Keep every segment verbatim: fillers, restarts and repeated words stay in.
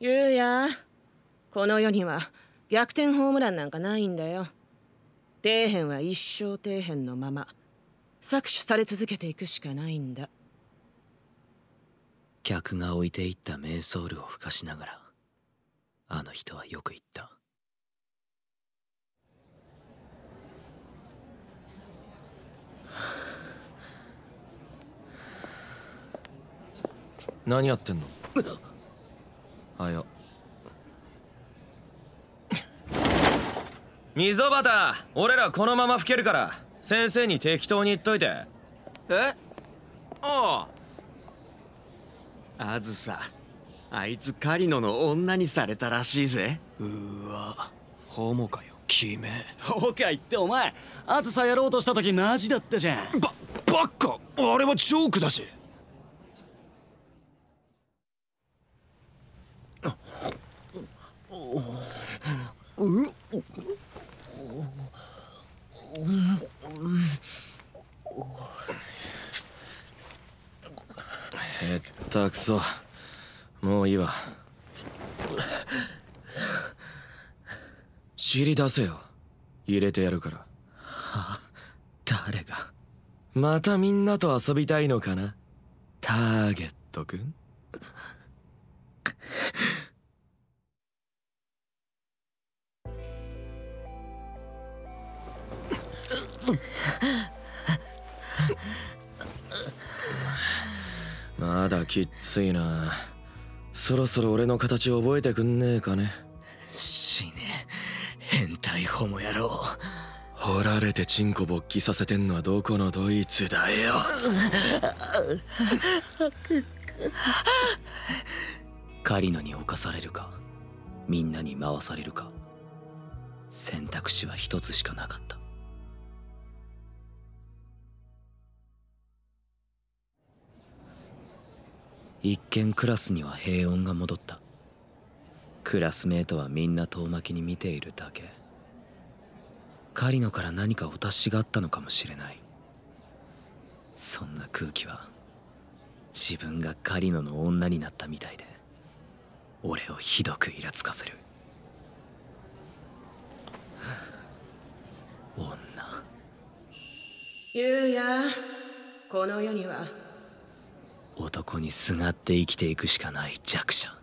ゆうや、この世には逆転ホームランなんかないんだよ。底辺は一生底辺のまま搾取され続けていくしかないんだ。 客が置いていったメイソールをふかしながら、あの人はよく言った。何やってんの？あや溝端、俺らこのまま吹けるから先生に適当に言っといて。 え？ああ、あずさ、あいつカリノの女にされたらしいぜ。 うーわ、ホモかよ、キメ。 とか言ってお前、あずさやろうとした時マジだったじゃん。 ば、バカ、あれはチョークだし。 へったくそ、もういいわ。尻出せよ、入れてやるから。はあ、誰が？またみんなと遊びたいのかな、ターゲットくん。まだきっついな。そろそろ俺の形覚えてくんねえかね。 死ね、変態ホモ野郎。 掘られてチンコ勃起させてんのはどこのドイツだよ。カリノに侵されるか、みんなに回されるか、選択肢は一つしかなかった。一見クラスには平穏が戻った。クラスメートはみんな遠巻きに見ているだけ。カリノから何かお達しがあったのかもしれない。そんな空気は自分がカリノの女になったみたいで、俺をひどくイラつかせる。女。 ゆうや、この世には男にすがって生きていくしかない弱者。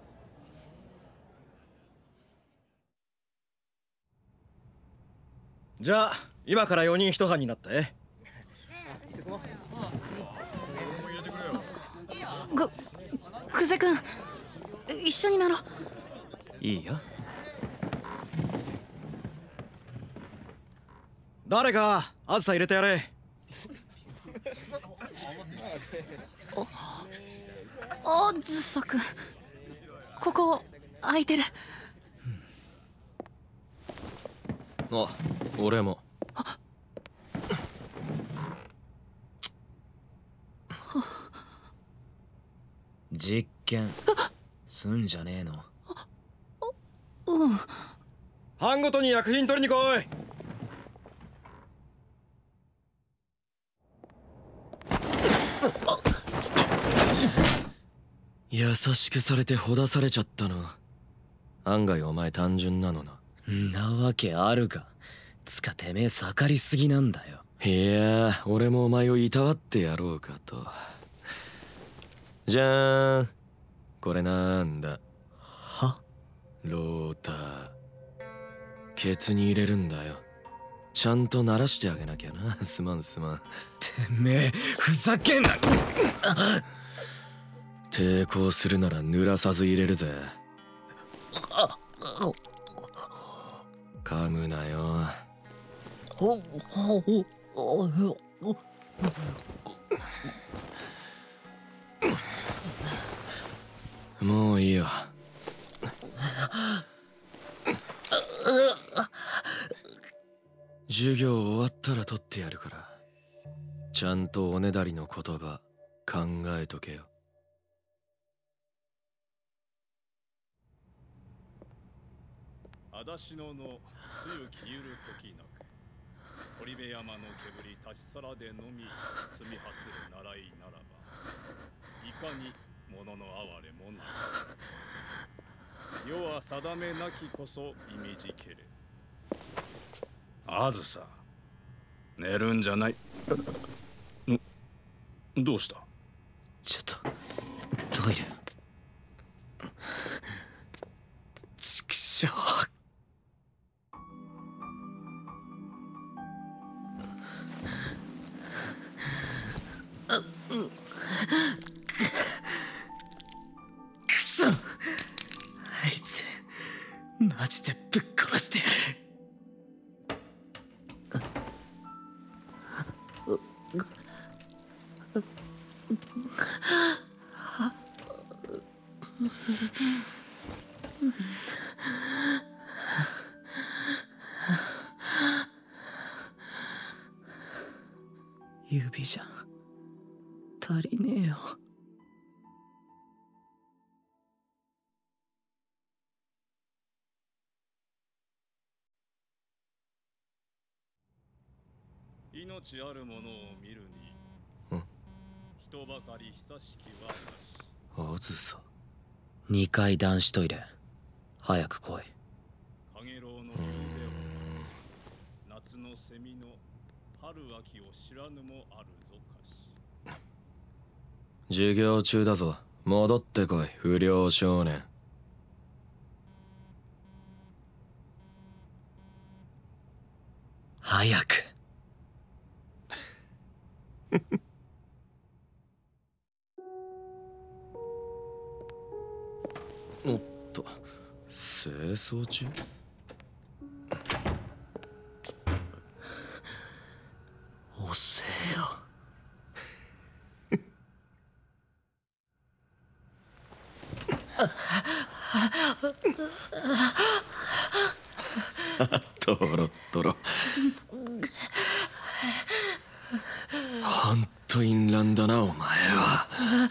じゃあ今からよにん一班になって。 く、久世君、一緒になろう。 いいよ。誰かあずさ入れてやれ。 あずさ君、ここ空いてる。 あ、俺も。実験すんじゃねえの。 うん。 班ごとに薬品取りに来い。 優しくされてほだされちゃったな。案外お前単純なのな。んなわけあるか。つかてめえ盛りすぎなんだよ。いや、俺もお前をいたわってやろうかと。じゃーん、これなんだ。 は？ ローター。ケツに入れるんだよ。ちゃんと鳴らしてあげなきゃな。すまんすまん。 てめえふざけんな。 抵抗するなら濡らさず入れるぜ。噛むなよ。もういいよ。授業終わったら取ってやるから、ちゃんとおねだりの言葉考えとけよ。 裸足のの強きゆる時なく、堀部山の煙立ち去らでのみ住みはつる習いならば、いかに物の哀れもない。 世は定めなきこそ意味じけれ。あずさ、寝るんじゃない。んどうした？ ちょっとトイレ。 ちくしょう。くそ、あいつマジでぶっ殺してやる。指じゃ足りねえよ。 命あるものを見るに、 ん人ばかり久しきはなし。 あずさ。 にかい男子トイレ。早く来い。 かげろうの夕べを夏のセミの春秋を知らぬもあるぞかし。 授業中だぞ。戻ってこい、不良少年。 早く。 おっと、清掃中？ 遅えよ。 トロットロ。ほんと淫乱だな、お前は。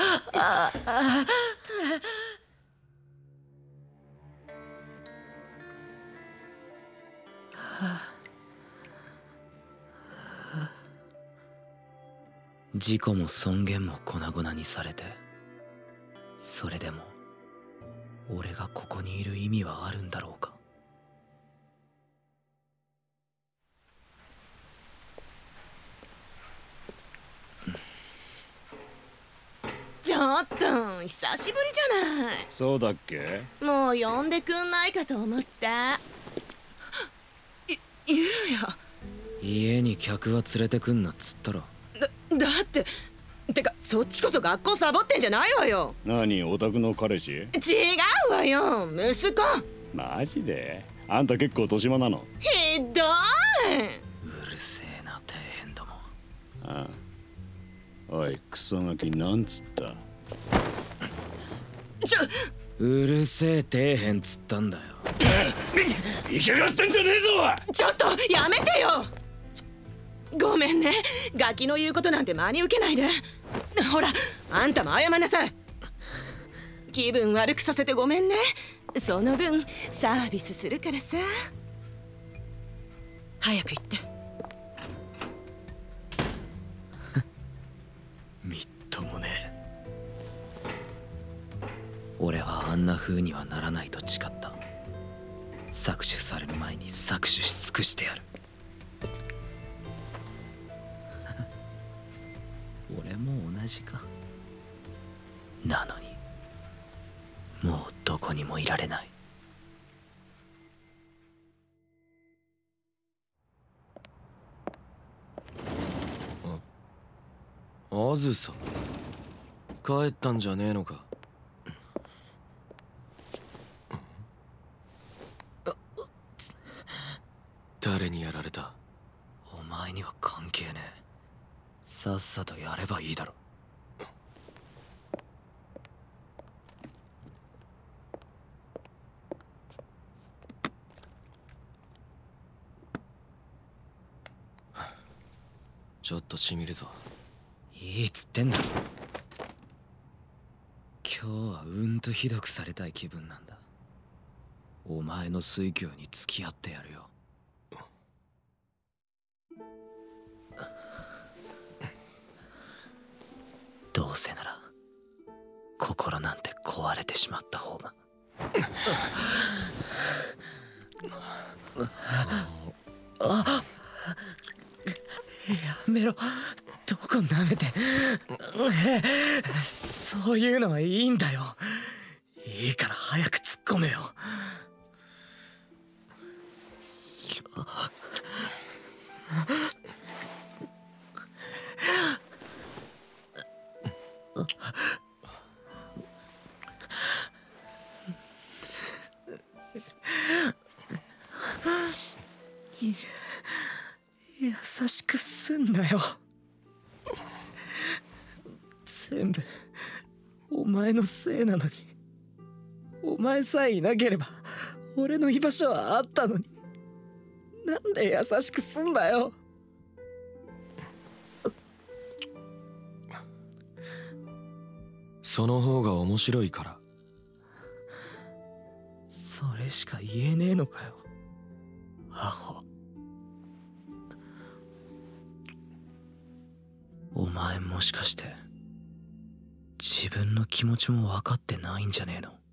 自己も尊厳も粉々にされて、それでも俺がここにいる意味はあるんだろうか。 ちょっと久しぶりじゃない。 そうだっけ？ もう呼んでくんないかと思った。いゆうや。 家に客は連れてくんなっつったろ。 だだっててかそっちこそ学校サボってんじゃないわよ。 何、オタクの彼氏？ 違うわよ、息子。 マジで？あんた結構年間なの？ ひどい。 うるせえな底辺ども。 ああ、おいクソガキ、なんつった？ ちょうるせえ底辺つったんだよ。 いけがってんじゃねえぞ。 ちょっとやめてよ。ごめんね、ガキの言うことなんて真に受けないで。ほら、あんたも謝んなさい。気分悪くさせてごめんね。その分サービスするからさ。早く行って。 みっともねえ。俺はあんな風にはならないと誓った。搾取される前に搾取し尽くしてやる。俺も同じか。なのにもうどこにもいられない。 あずさ、帰ったんじゃねえのか。誰にやられた？ お前には関係ねえ。さっさとやればいいだろ。 ちょっとしみるぞ。 いいっつってんだろ。今日はうんとひどくされたい気分なんだ。お前の水郷に付き合ってやるよ。どうせなら心なんて壊れてしまった方が。 あ、やめろ。どこ舐めて。そういうのはいいんだよ。いいから早く突っ込めよ。優しくすんなよ。全部お前のせいなのに。お前さえいなければ俺の居場所はあったのに。なんで優しくすんだよ。 その方が面白いから。 それしか言えねえのかよ、アホ。 お前もしかして自分の気持ちも分かってないんじゃねえの？